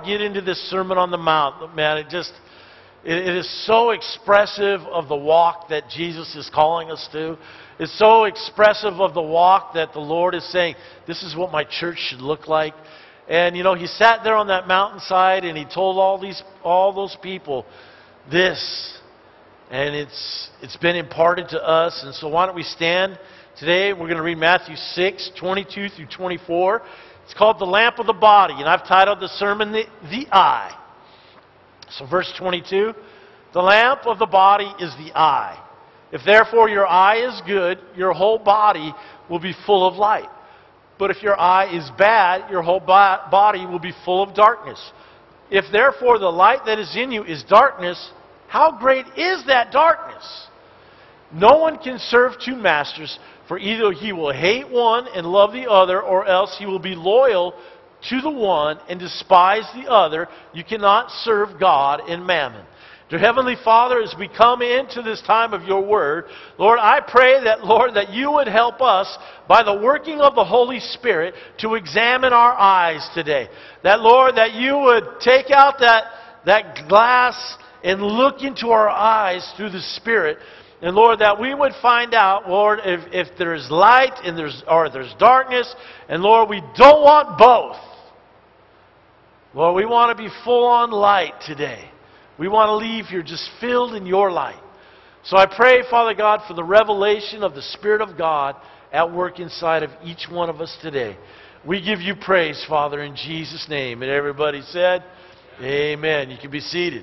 get into this Sermon on the Mount, man, it is so expressive of the walk that Jesus is calling us to. It's so expressive of the walk that the Lord is saying, this is what my church should look like. And, you know, he sat there on that mountainside and he told all those people this. And it's been imparted to us. And so why don't we stand today? We're going to read Matthew 6, 22 through 24. It's called the lamp of the body. And I've titled the sermon, the eye. So verse 22, the lamp of the body is the eye. If therefore your eye is good, your whole body will be full of light. But if your eye is bad, your whole body will be full of darkness. If therefore the light that is in you is darkness, how great is that darkness? No one can serve two masters, for either he will hate one and love the other, or else he will be loyal to the one and despise the other. You cannot serve God and mammon. Dear Heavenly Father, as we come into this time of your word, Lord, I pray that, Lord, that you would help us by the working of the Holy Spirit to examine our eyes today. That, Lord, that you would take out that glass and look into our eyes through the Spirit. And Lord, that we would find out, Lord, if there's light and there's darkness. And Lord, we don't want both. Lord, we want to be full on light today. We want to leave here just filled in your light. So I pray, Father God, for the revelation of the Spirit of God at work inside of each one of us today. We give you praise, Father, in Jesus' name. And everybody said, amen. You can be seated.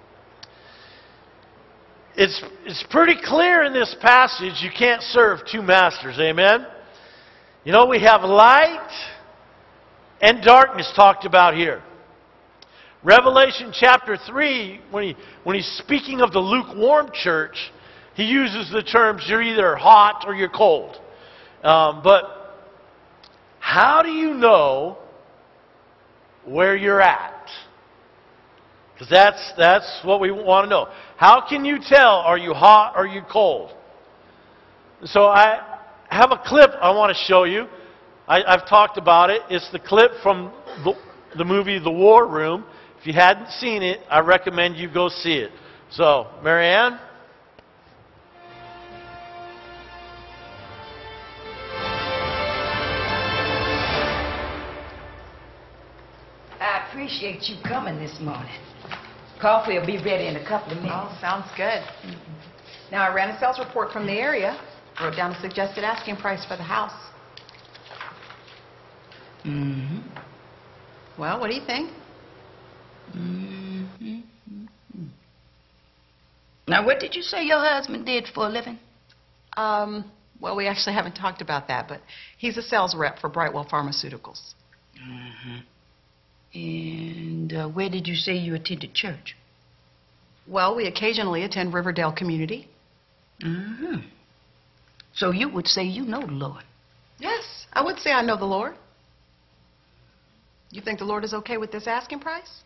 It's pretty clear in this passage you can't serve two masters. Amen? You know, we have light and darkness talked about here. Revelation chapter 3, when he's speaking of the lukewarm church, he uses the terms, you're either hot or you're cold. But how do you know where you're at? Because that's what we want to know. How can you tell, are you hot or are you cold? So I have a clip I want to show you. I've talked about it. It's the clip from the movie The War Room. If you hadn't seen it, I recommend you go see it. So, Marianne? I appreciate you coming this morning. Coffee will be ready in a couple of minutes. Oh, sounds good. Now, I ran a sales report from the area. Wrote down a suggested asking price for the house. Mm-hmm. Well, what do you think? Mm-hmm. Now, what did you say your husband did for a living? Well, we actually haven't talked about that, but he's a sales rep for Brightwell Pharmaceuticals. Mm-hmm. And where did you say you attended church? Well, we occasionally attend Riverdale Community. Mm-hmm. So you would say you know the Lord? Yes, I would say I know the Lord. You think the Lord is okay with this asking price?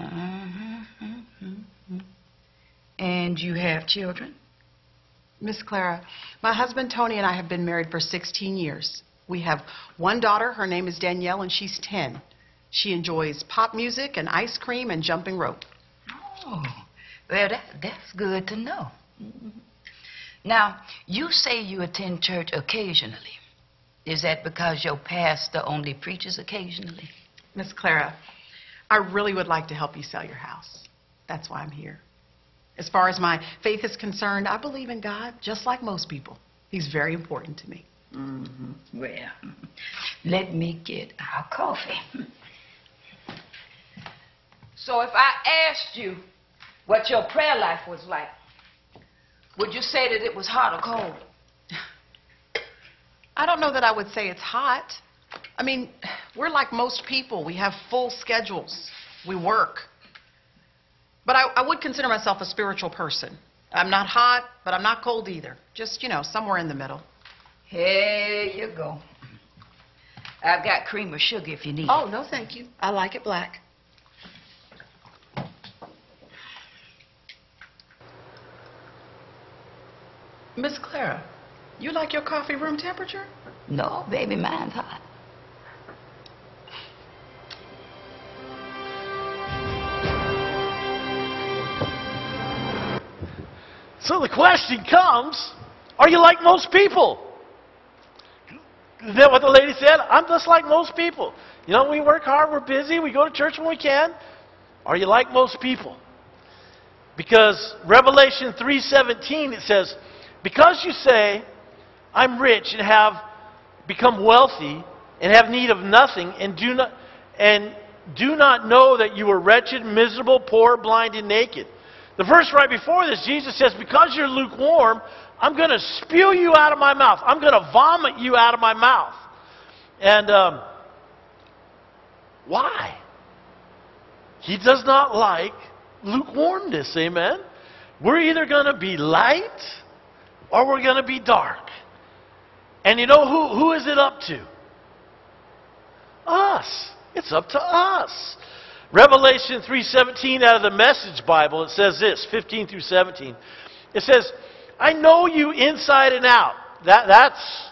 Mm-hmm. And you have children? Miss Clara, my husband Tony and I have been married for 16 years. We have one daughter. Her name is Danielle, and she's 10. She enjoys pop music and ice cream and jumping rope. Oh, well, that's good to know. Mm-hmm. Now, you say you attend church occasionally. Is that because your pastor only preaches occasionally? Miss Clara, I really would like to help you sell your house. That's why I'm here. As far as my faith is concerned, I believe in God just like most people. He's very important to me. Mm-hmm. Well, let me get our coffee. So if I asked you what your prayer life was like, would you say that it was hot or cold? I don't know that I would say it's hot. I mean, we're like most people. We have full schedules. We work. But I would consider myself a spiritual person. I'm not hot, but I'm not cold either. Just, somewhere in the middle. Here you go. I've got cream or sugar if you need it. Oh, no, thank you. I like it black. Miss Clara, you like your coffee room temperature? No, baby, mine's hot. So the question comes, are you like most people? Is that what the lady said? I'm just like most people. You know, we work hard, we're busy, we go to church when we can. Are you like most people? Because Revelation 3:17, it says, because you say, I'm rich and have become wealthy and have need of nothing and do not know that you are wretched, miserable, poor, blind, and naked. The verse right before this, Jesus says, because you're lukewarm, I'm going to spew you out of my mouth. I'm going to vomit you out of my mouth. And why? He does not like lukewarmness, amen? We're either going to be light or we're going to be dark. And you know who is it up to? Us. It's up to us. Revelation 3:17 out of the Message Bible, it says this, 15 through 17. It says, I know you inside and out. That's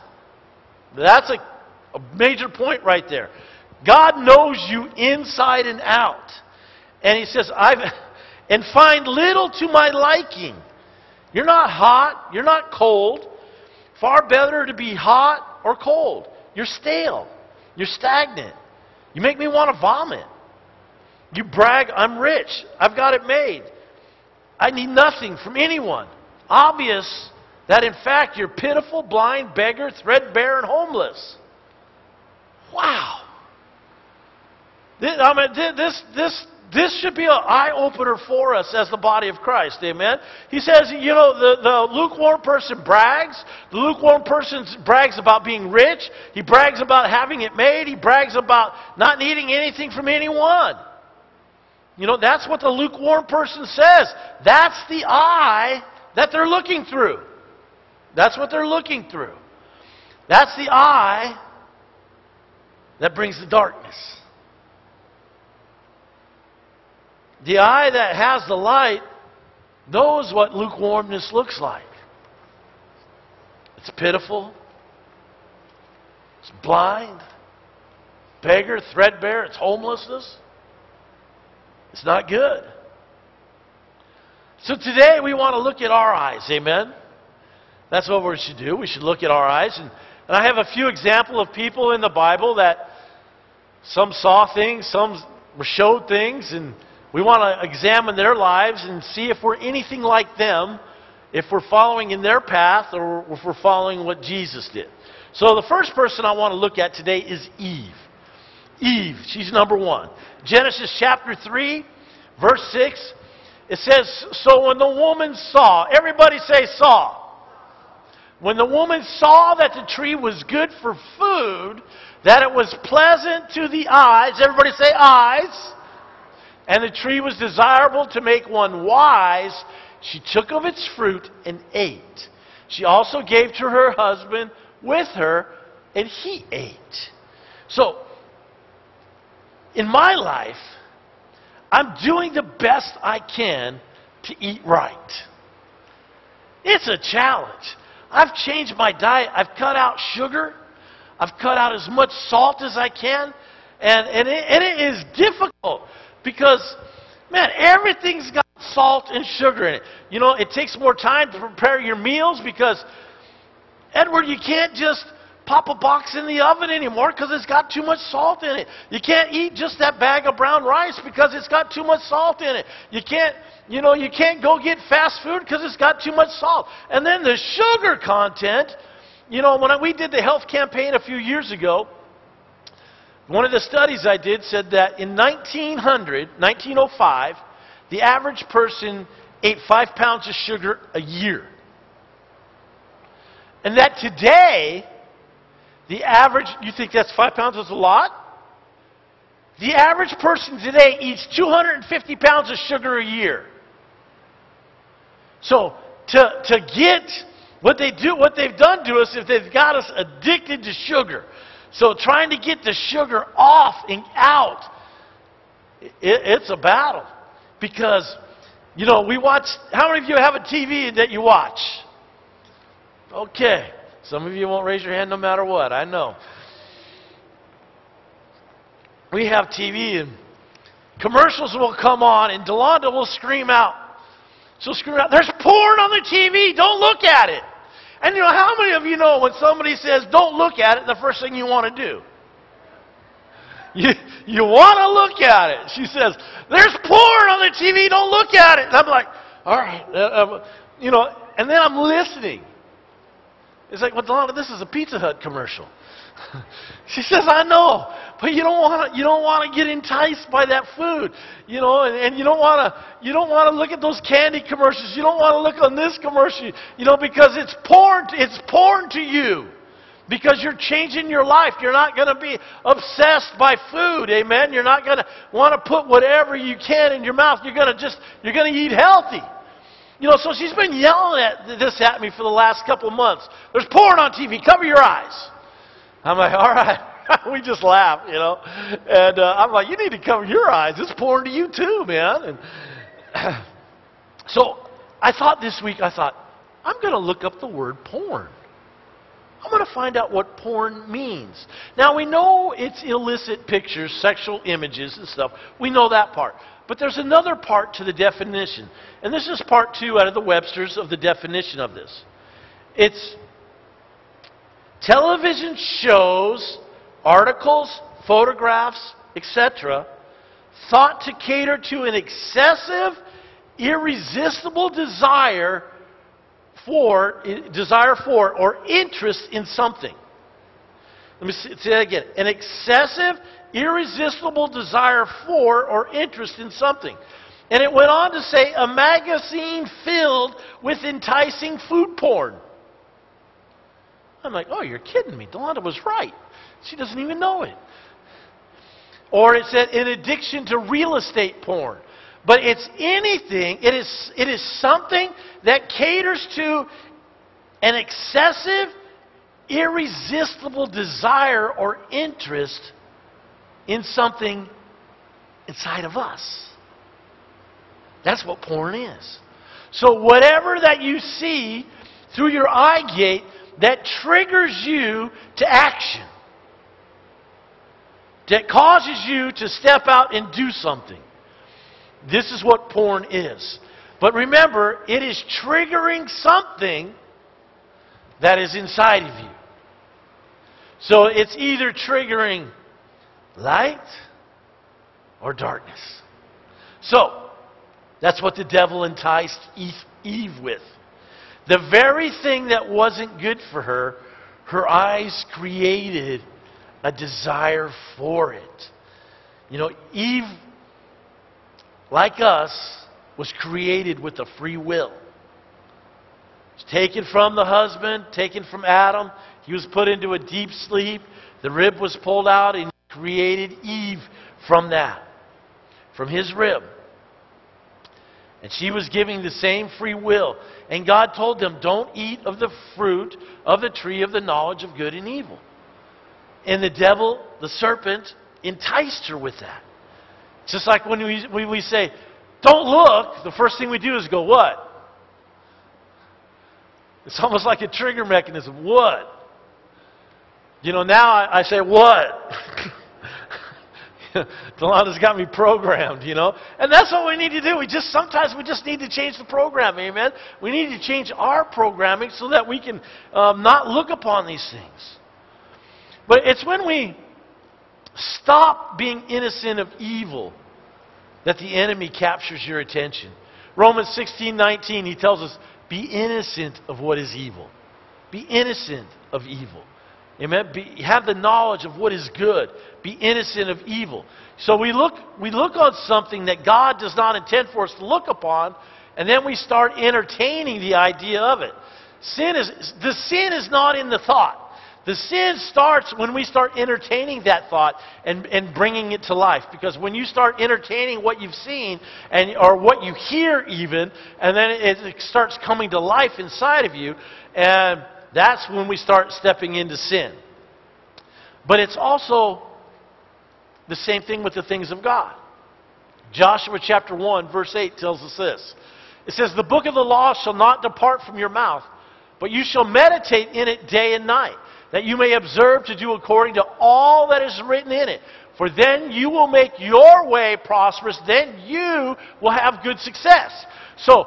a major point right there. God knows you inside and out. And he says, and find little to my liking. You're not hot, you're not cold. Far better to be hot or cold. You're stale. You're stagnant. You make me want to vomit. You brag, I'm rich. I've got it made. I need nothing from anyone. Obvious that in fact you're pitiful, blind, beggar, threadbare, and homeless. Wow. This should be an eye-opener for us as the body of Christ, amen? He says, you know, the lukewarm person brags. The lukewarm person brags about being rich. He brags about having it made. He brags about not needing anything from anyone. You know, that's what the lukewarm person says. That's the eye that they're looking through. That's what they're looking through. That's the eye that brings the darkness. The eye that has the light knows what lukewarmness looks like. It's pitiful. It's blind. Beggar, threadbare. It's homelessness. It's not good. So today we want to look at our eyes. Amen? That's what we should do. We should look at our eyes. And I have a few examples of people in the Bible that some saw things, some were showed things, and we want to examine their lives and see if we're anything like them, if we're following in their path, or if we're following what Jesus did. So the first person I want to look at today is Eve. Eve, she's number one. Genesis chapter 3, verse 6, it says, so when the woman saw, everybody say saw. When the woman saw that the tree was good for food, that it was pleasant to the eyes, everybody say eyes, and the tree was desirable to make one wise, she took of its fruit and ate. She also gave to her husband with her, and he ate. So, in my life, I'm doing the best I can to eat right. It's a challenge. I've changed my diet. I've cut out sugar. I've cut out as much salt as I can. And it is difficult because, man, everything's got salt and sugar in it. You know, it takes more time to prepare your meals because, Edward, you can't just pop a box in the oven anymore because it's got too much salt in it. You can't eat just that bag of brown rice because it's got too much salt in it. You can't go get fast food because it's got too much salt. And then the sugar content, you know, when we did the health campaign a few years ago, one of the studies I did said that in 1905, the average person ate 5 pounds of sugar a year. And that today, the average, you think that's 5 pounds is a lot? The average person today eats 250 pounds of sugar a year. So to get what they've done to us is they've got us addicted to sugar. So trying to get the sugar off and out, it's a battle. Because, you know, we watch, how many of you have a TV that you watch? Okay. Some of you won't raise your hand no matter what, I know. We have TV and commercials will come on and Delonda will scream out, So screw it out. There's porn on the TV. Don't look at it. And you know, how many of you know when somebody says, don't look at it, the first thing you want to do? You want to look at it. She says, there's porn on the TV. Don't look at it. And I'm like, all right. You know, and then I'm listening. It's like, well, Delana, this is a Pizza Hut commercial. She says, I know, but you don't want to get enticed by that food, you know, and you don't want to look at those candy commercials. You don't want to look on this commercial, you know, because it's porn to you. Because you're changing your life. You're not going to be obsessed by food, amen. You're not going to want to put whatever you can in your mouth. You're going to eat healthy. You know, so she's been yelling this at me for the last couple of months. There's porn on TV. Cover your eyes. I'm like, all right. We just laugh, you know. And I'm like, you need to cover your eyes. It's porn to you too, man. And so I thought this week, I'm going to look up the word porn. I'm going to find out what porn means. Now, we know it's illicit pictures, sexual images and stuff. We know that part. But there's another part to the definition. And this is part 2 out of the Webster's of the definition of this. It's television shows, articles, photographs, etc., thought to cater to an excessive, irresistible desire for or interest in something. Let me say that again. An excessive, irresistible desire for or interest in something. And it went on to say a magazine filled with enticing food porn. I'm like, oh, you're kidding me. Delana was right. She doesn't even know it. Or it said an addiction to real estate porn. But it's anything, it is something that caters to an excessive, irresistible desire or interest in something inside of us. That's what porn is. So whatever that you see through your eye gate that triggers you to action, that causes you to step out and do something. This is what porn is. But remember, it is triggering something that is inside of you. So it's either triggering light or darkness. So, that's what the devil enticed Eve with. The very thing that wasn't good for her, her eyes created a desire for it. You know, Eve, like us, was created with a free will. It's taken from the husband, taken from Adam. He was put into a deep sleep. The rib was pulled out and created Eve from that, from his rib. And she was giving the same free will. And God told them, don't eat of the fruit of the tree of the knowledge of good and evil. And the devil, the serpent, enticed her with that. It's just like when we say, don't look, the first thing we do is go, what? It's almost like a trigger mechanism. What? You know, now I say, what? Delana's got me programmed, you know. And that's what we need to do. Sometimes we just need to change the program, amen? We need to change our programming so that we can not look upon these things. But it's when we stop being innocent of evil that the enemy captures your attention. Romans 16:19, he tells us, be innocent of what is evil. Be innocent of evil. Amen? Have the knowledge of what is good. Be innocent of evil. So we look on something that God does not intend for us to look upon, and then we start entertaining the idea of it. The sin is not in the thought. The sin starts when we start entertaining that thought and bringing it to life. Because when you start entertaining what you've seen, or what you hear even, and then it starts coming to life inside of you, and that's when we start stepping into sin. But it's also the same thing with the things of God. Joshua chapter 1, verse 8 tells us this. It says, the book of the law shall not depart from your mouth, but you shall meditate in it day and night, that you may observe to do according to all that is written in it. For then you will make your way prosperous, then you will have good success. So,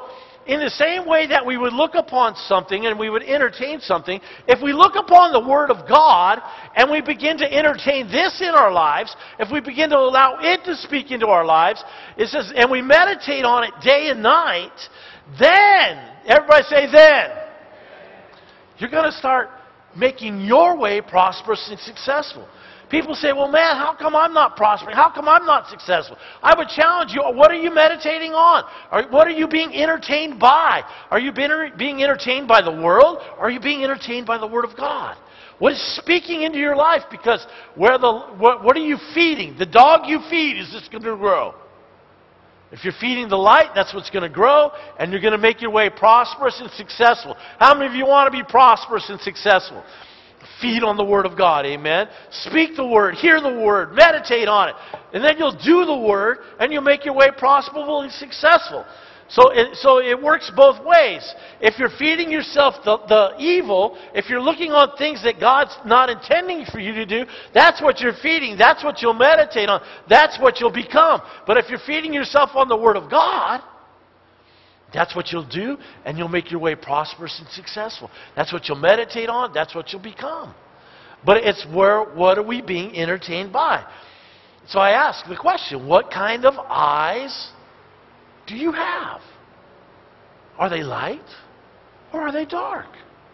in the same way that we would look upon something and we would entertain something, if we look upon the Word of God and we begin to entertain this in our lives, if we begin to allow it to speak into our lives, it says, and we meditate on it day and night, then, everybody say then, you're going to start making your way prosperous and successful. People say, well, man, how come I'm not prospering? How come I'm not successful? I would challenge you, what are you meditating on? What are you being entertained by? Are you being entertained by the world? Or are you being entertained by the Word of God? What is speaking into your life? Because what are you feeding? The dog you feed is just going to grow. If you're feeding the light, that's what's going to grow, and you're going to make your way prosperous and successful. How many of you want to be prosperous and successful? Feed on the Word of God, amen? Speak the Word, hear the Word, meditate on it. And then you'll do the Word, and you'll make your way prosperous and successful. So it works both ways. If you're feeding yourself the evil, if you're looking on things that God's not intending for you to do, that's what you're feeding. That's what you'll meditate on. That's what you'll become. But if you're feeding yourself on the Word of God, that's what you'll do, and you'll make your way prosperous and successful. That's what you'll meditate on. That's what you'll become. But it's what are we being entertained by? So I ask the question, what kind of eyes do you have? Are they light or are they dark?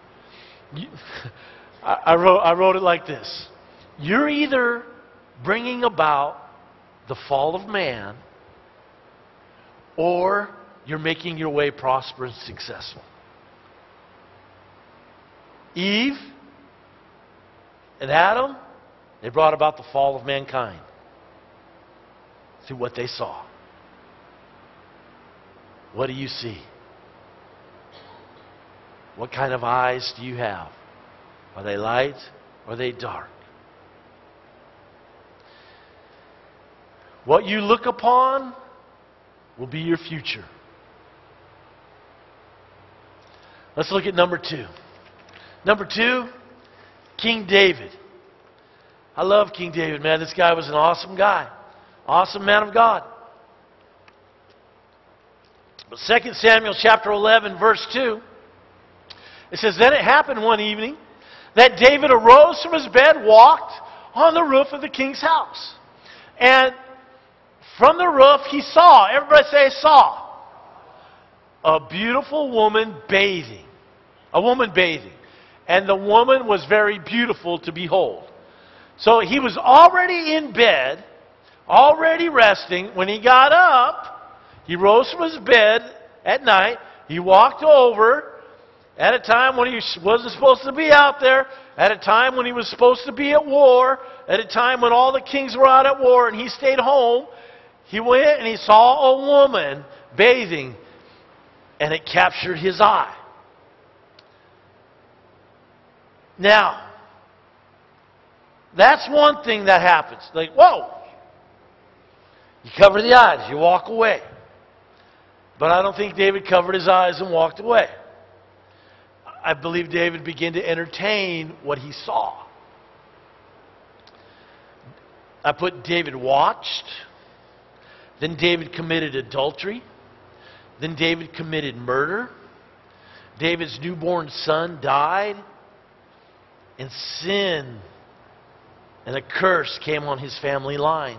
I wrote it like this. You're either bringing about the fall of man or you're making your way prosperous and successful. Eve and Adam, they brought about the fall of mankind through what they saw. What do you see? What kind of eyes do you have? Are they light or are they dark? What you look upon will be your future. Let's look at number 2. Number 2, King David. I love King David, man. This guy was an awesome guy. Awesome man of God. But 2 Samuel chapter 11, verse 2, it says, Then it happened one evening that David arose from his bed, walked on the roof of the king's house. And from the roof he saw, everybody say saw, a beautiful woman bathing. A woman bathing. And the woman was very beautiful to behold. So he was already in bed, already resting. When he got up, he rose from his bed at night. He walked over at a time when he wasn't supposed to be out there, at a time when he was supposed to be at war, at a time when all the kings were out at war and he stayed home. He went and he saw a woman bathing, and it captured his eye. Now, that's one thing that happens. Like, whoa! You cover the eyes, you walk away. But I don't think David covered his eyes and walked away. I believe David began to entertain what he saw. I put David watched. Then David committed adultery. Then David committed murder. David's newborn son died. And sin and a curse came on his family line.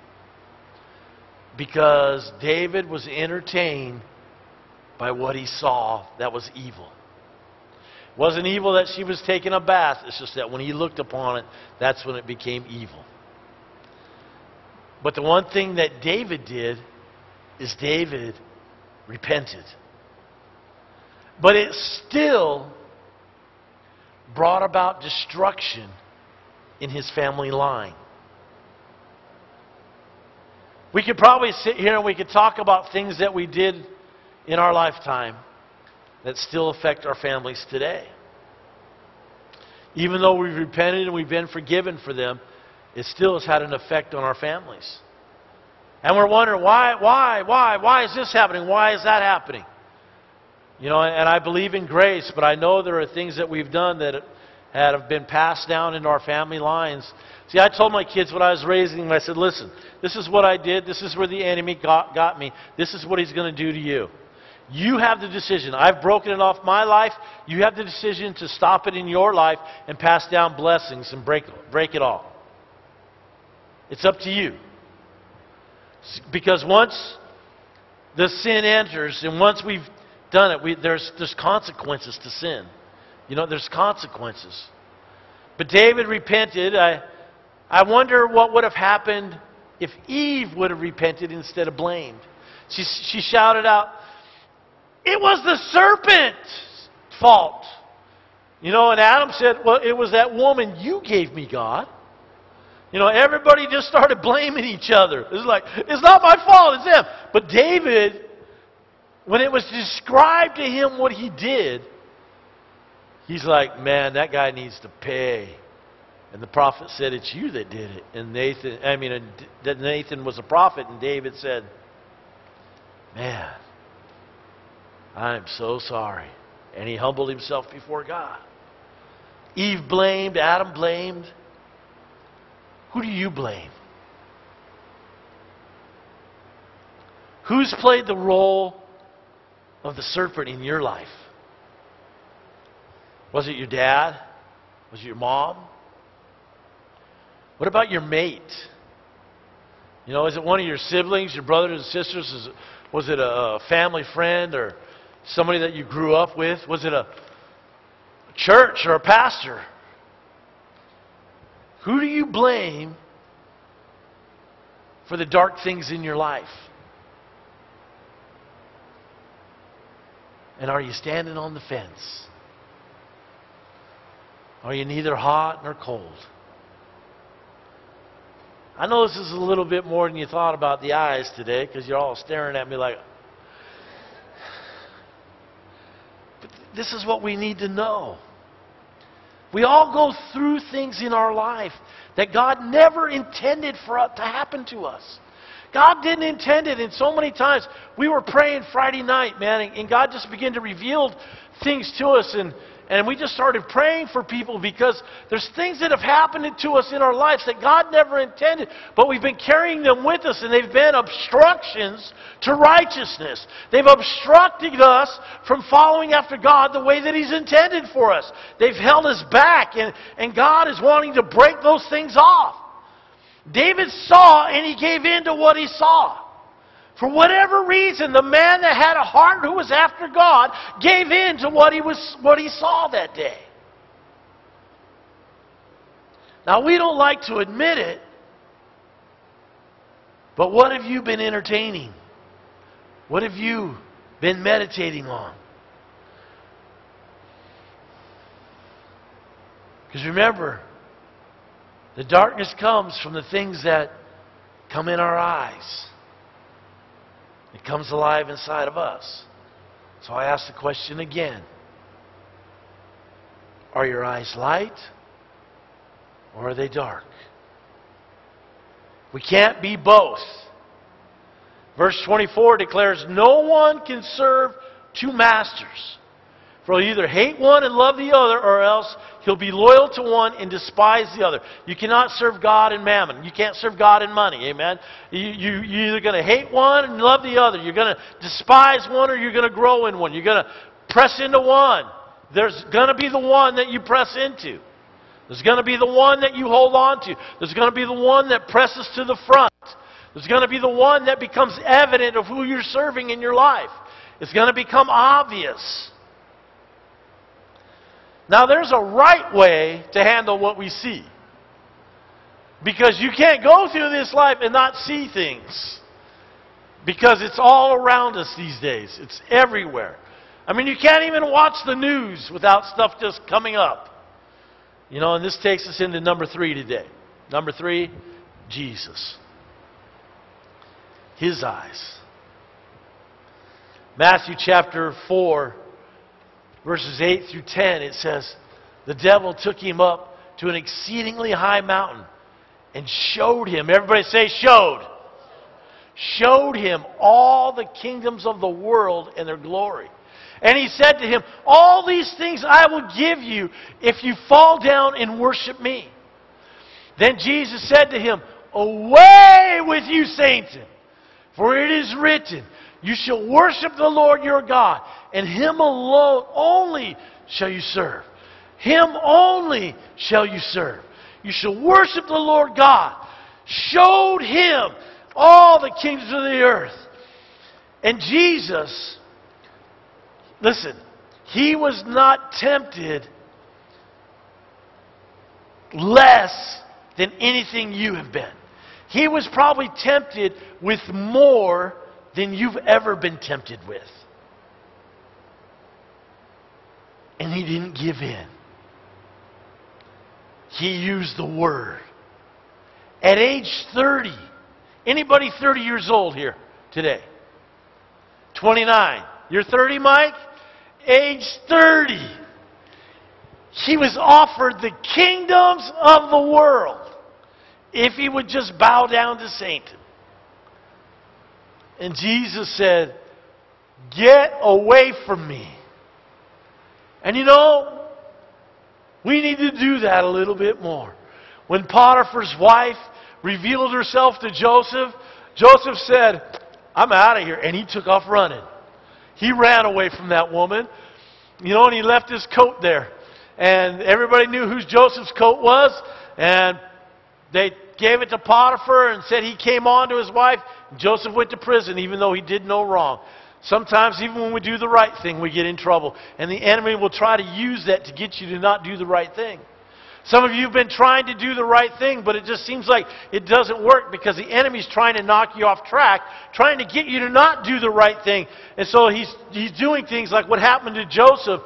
Because David was entertained by what he saw that was evil. It wasn't evil that she was taking a bath. It's just that when he looked upon it, that's when it became evil. But the one thing that David did is David repented. But it still brought about destruction in his family line. We could probably sit here and we could talk about things that we did in our lifetime that still affect our families today. Even though we've repented and we've been forgiven for them, it still has had an effect on our families. And we're wondering, why is this happening? Why is that happening? You know, and I believe in grace, but I know there are things that we've done that have been passed down into our family lines. See, I told my kids when I was raising them, I said, listen, this is what I did. This is where the enemy got me. This is what he's going to do to you. You have the decision. I've broken it off my life. You have the decision to stop it in your life and pass down blessings and break it off. It's up to you. Because once the sin enters, and once we've done it, there's consequences to sin. You know, there's consequences. But David repented. I wonder what would have happened if Eve would have repented instead of blamed. She shouted out, "It was the serpent's fault." You know, and Adam said, "Well, it was that woman you gave me, God." You know, everybody just started blaming each other. It's like, it's not my fault, it's them. But David, when it was described to him what he did, he's like, man, that guy needs to pay. And the prophet said, it's you that did it. And Nathan was a prophet, and David said, man, I'm so sorry. And he humbled himself before God. Eve blamed, Adam blamed. Who do you blame? Who's played the role of the serpent in your life? Was it your dad? Was it your mom? What about your mate? You know, is it one of your siblings, your brothers and sisters? Was it a family friend or somebody that you grew up with? Was it a church or a pastor? Who do you blame for the dark things in your life? And are you standing on the fence? Are you neither hot nor cold? I know this is a little bit more than you thought about the eyes today, because you're all staring at me like... But this is what we need to know. We all go through things in our life that God never intended for it to happen to us. God didn't intend it, and so many times we were praying Friday night, man, and God just began to reveal things to us, and we just started praying for people because there's things that have happened to us in our lives that God never intended, but we've been carrying them with us, and they've been obstructions to righteousness. They've obstructed us from following after God the way that He's intended for us. They've held us back, and God is wanting to break those things off. David saw, and he gave in to what he saw. For whatever reason, the man that had a heart who was after God gave in to what he saw that day. Now, we don't like to admit it, but what have you been entertaining? What have you been meditating on? Because remember, the darkness comes from the things that come in our eyes. It comes alive inside of us. So I ask the question again. Are your eyes light or are they dark? We can't be both. Verse 24 declares, no one can serve two masters. For he'll either hate one and love the other, or else he'll be loyal to one and despise the other. You cannot serve God and mammon. You can't serve God and money. Amen? You're either going to hate one and love the other. You're going to despise one or you're going to grow in one. You're going to press into one. There's going to be the one that you press into. There's going to be the one that you hold on to. There's going to be the one that presses to the front. There's going to be the one that becomes evident of who you're serving in your life. It's going to become obvious. Now, there's a right way to handle what we see. Because you can't go through this life and not see things. Because it's all around us these days. It's everywhere. I mean, you can't even watch the news without stuff just coming up. You know, and this takes us into number 3 today. Number 3, Jesus. His eyes. Matthew chapter 4. Verses 8 through 10, it says, the devil took him up to an exceedingly high mountain and showed him, everybody say showed. Showed him all the kingdoms of the world and their glory. And he said to him, all these things I will give you if you fall down and worship me. Then Jesus said to him, away with you, Satan, for it is written, You shall worship the Lord your God, and Him alone only shall you serve. Him only shall you serve. You shall worship the Lord God. Showed Him all the kingdoms of the earth. And Jesus, listen, He was not tempted less than anything you have been. He was probably tempted with more than you've ever been tempted with. And He didn't give in. He used the Word. At age 30, anybody 30 years old here today? 29. You're 30, Mike? Age 30. He was offered the kingdoms of the world if he would just bow down to Satan. And Jesus said, "Get away from me." And you know, we need to do that a little bit more. When Potiphar's wife revealed herself to Joseph, Joseph said, "I'm out of here." And he took off running. He ran away from that woman. You know, and he left his coat there. And everybody knew whose Joseph's coat was. And they gave it to Potiphar and said he came on to his wife. Joseph went to prison even though he did no wrong. Sometimes even when we do the right thing, we get in trouble. And the enemy will try to use that to get you to not do the right thing. Some of you have been trying to do the right thing, but it just seems like it doesn't work because the enemy's trying to knock you off track, trying to get you to not do the right thing. And so he's doing things like what happened to Joseph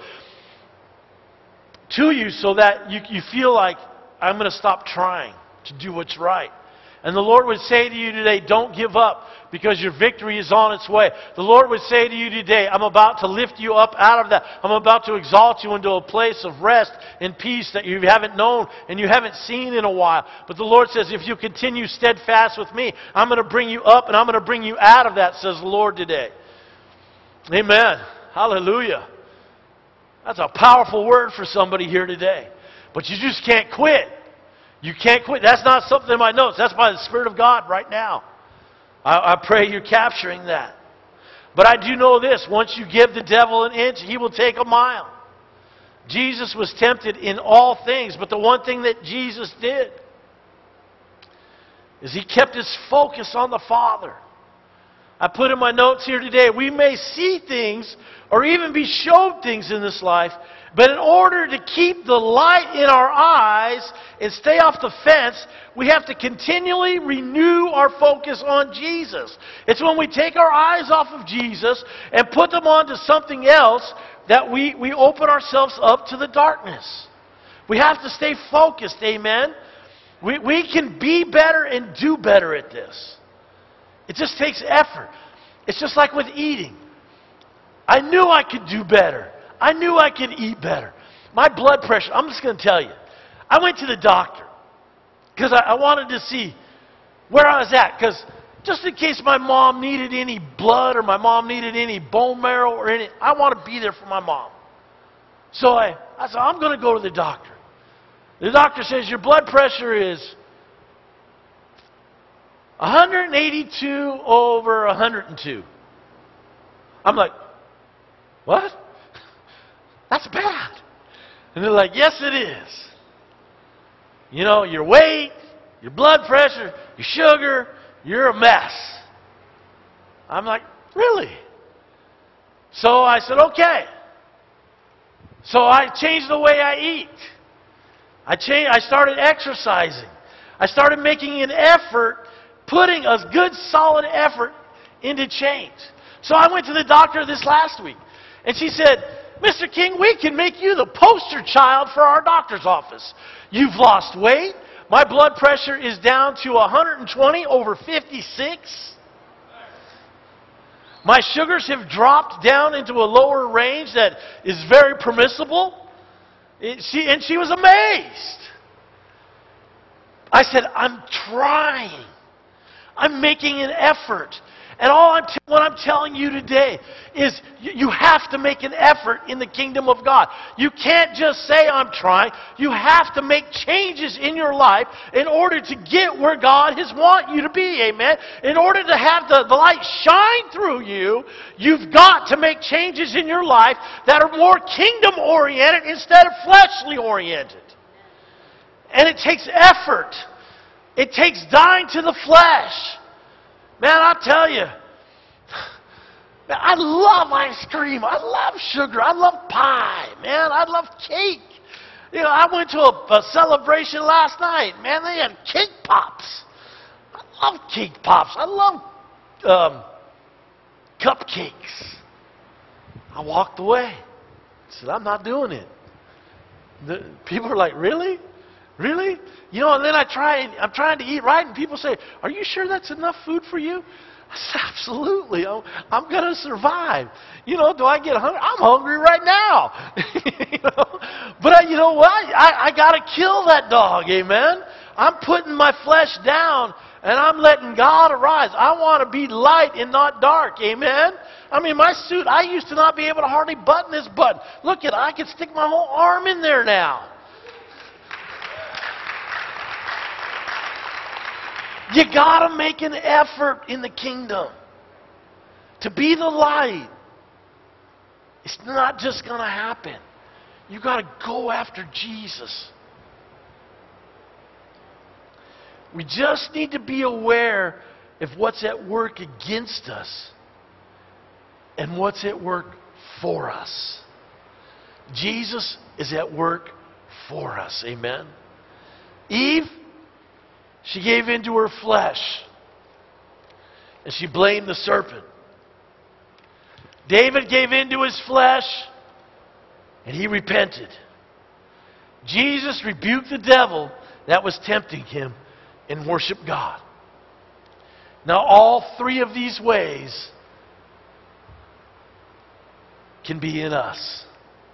to you so that you feel like, I'm going to stop trying to do what's right. And the Lord would say to you today, don't give up because your victory is on its way. The Lord would say to you today, I'm about to lift you up out of that. I'm about to exalt you into a place of rest and peace that you haven't known and you haven't seen in a while. But the Lord says, if you continue steadfast with me, I'm going to bring you up and I'm going to bring you out of that, says the Lord today. Amen. Hallelujah. That's a powerful word for somebody here today. But you just can't quit. You can't quit. That's not something in my notes. That's by the Spirit of God right now. I pray you're capturing that. But I do know this. Once you give the devil an inch, he will take a mile. Jesus was tempted in all things. But the one thing that Jesus did is He kept His focus on the Father. I put in my notes here today, we may see things or even be showed things in this life, but in order to keep the light in our eyes and stay off the fence, we have to continually renew our focus on Jesus. It's when we take our eyes off of Jesus and put them onto something else that we open ourselves up to the darkness. We have to stay focused, amen? We can be better and do better at this. It just takes effort. It's just like with eating. I knew I could do better. I knew I could eat better. My blood pressure, I'm just going to tell you. I went to the doctor because I wanted to see where I was at. Because just in case my mom needed any blood or my mom needed any bone marrow or any, I want to be there for my mom. So I said, I'm going to go to the doctor. The doctor says, your blood pressure is 182 over 102. I'm like, what? That's bad. And they're like, yes, it is. You know, your weight, your blood pressure, your sugar, you're a mess. I'm like, really? So I said, okay. So I changed the way I eat. I started exercising. I started making an effort, putting a good solid effort into change. So I went to the doctor this last week. And she said, Mr. King, we can make you the poster child for our doctor's office. You've lost weight. My blood pressure is down to 120 over 56. My sugars have dropped down into a lower range that is very permissible. And she was amazed. I said, I'm trying. I'm making an effort. And what I'm telling you today is you have to make an effort in the kingdom of God. You can't just say, I'm trying. You have to make changes in your life in order to get where God has want you to be. Amen. In order to have the light shine through you, you've got to make changes in your life that are more kingdom-oriented instead of fleshly-oriented. And it takes effort. It takes dying to the flesh. Man, I tell you, man, I love ice cream. I love sugar. I love pie. Man, I love cake. You know, I went to a celebration last night. Man, they had cake pops. I love cake pops. I love cupcakes. I walked away. I said, I'm not doing it. The people are like, really? Really? You know, and then I'm trying to eat right, and people say, are you sure that's enough food for you? I said, absolutely. I'm going to survive. You know, do I get hungry? I'm hungry right now. You know? But you know what? I got to kill that dog, amen? I'm putting my flesh down, and I'm letting God arise. I want to be light and not dark, amen? I mean, my suit, I used to not be able to hardly button this button. Look I can stick my whole arm in there now. You got to make an effort in the kingdom to be the light. It's not just going to happen. You got to go after Jesus. We just need to be aware of what's at work against us and what's at work for us. Jesus is at work for us. Amen. Eve, she gave in to her flesh, and she blamed the serpent. David gave in to his flesh, and he repented. Jesus rebuked the devil that was tempting him and worshiped God. Now, all three of these ways can be in us.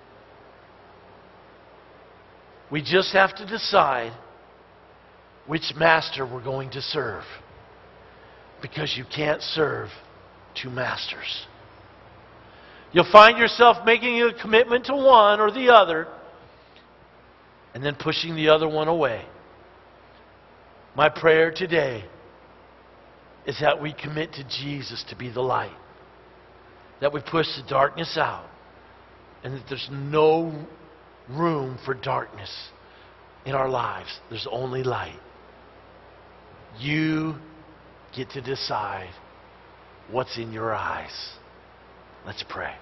We just have to decide which master we're going to serve. Because you can't serve two masters. You'll find yourself making a commitment to one or the other and then pushing the other one away. My prayer today is that we commit to Jesus to be the light. That we push the darkness out. And that there's no room for darkness in our lives. There's only light. You get to decide what's in your eyes. Let's pray.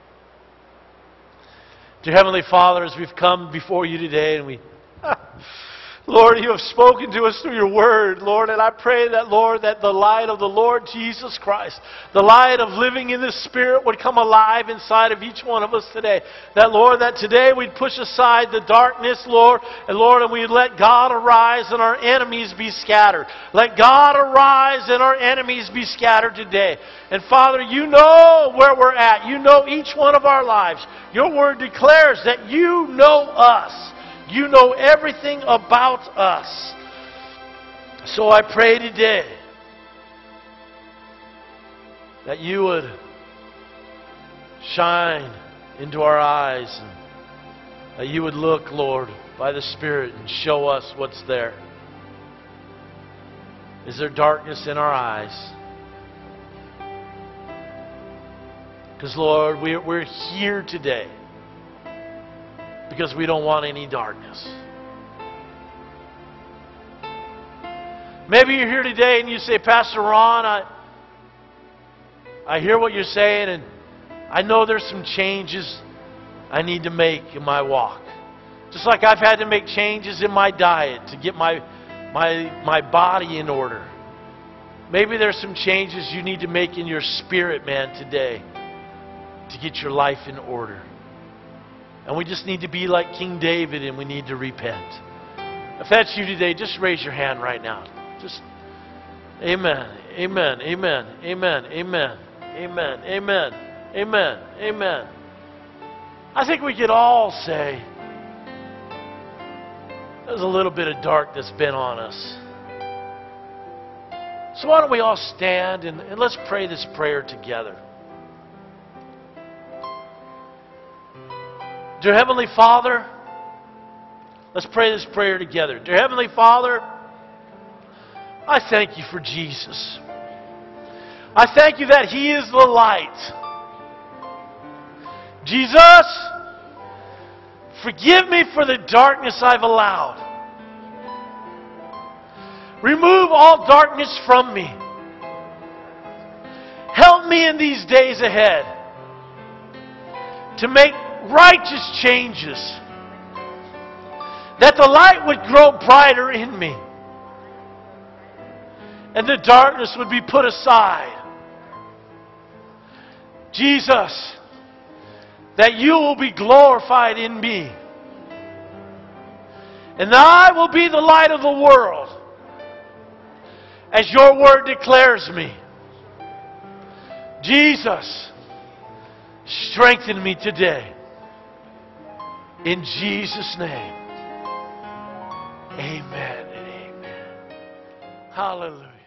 Dear Heavenly Father, as we've come before you today and Lord, you have spoken to us through your word, Lord, and I pray that, Lord, that the light of the Lord Jesus Christ, the light of living in the Spirit would come alive inside of each one of us today. That, Lord, that today we'd push aside the darkness, Lord, and we'd let God arise and our enemies be scattered. Let God arise and our enemies be scattered today. And Father, you know where we're at. You know each one of our lives. Your word declares that you know us. You know everything about us. So I pray today that you would shine into our eyes and that you would look, Lord, by the Spirit and show us what's there. Is there darkness in our eyes? Because, Lord, we're here today because we don't want any darkness. Maybe you're here today and you say, Pastor Ron, I hear what you're saying, and I know there's some changes I need to make in my walk. Just like I've had to make changes in my diet to get my body in order. Maybe there's some changes you need to make in your spirit, man, today to get your life in order. And we just need to be like King David, and we need to repent. If that's you today, just raise your hand right now. Just, amen, amen, amen, amen, amen, amen, amen, amen, amen. I think we could all say, there's a little bit of dark that's been on us. So why don't we all stand and let's pray this prayer together. Dear Heavenly Father, let's pray this prayer together. Dear Heavenly Father, I thank you for Jesus. I thank you that He is the light. Jesus, forgive me for the darkness I've allowed. Remove all darkness from me. Help me in these days ahead to make righteous changes, that the light would grow brighter in me and the darkness would be put aside. Jesus, that you will be glorified in me, and I will be the light of the world, as your word declares me. Jesus, strengthen me today. In Jesus' name, amen and amen. Hallelujah.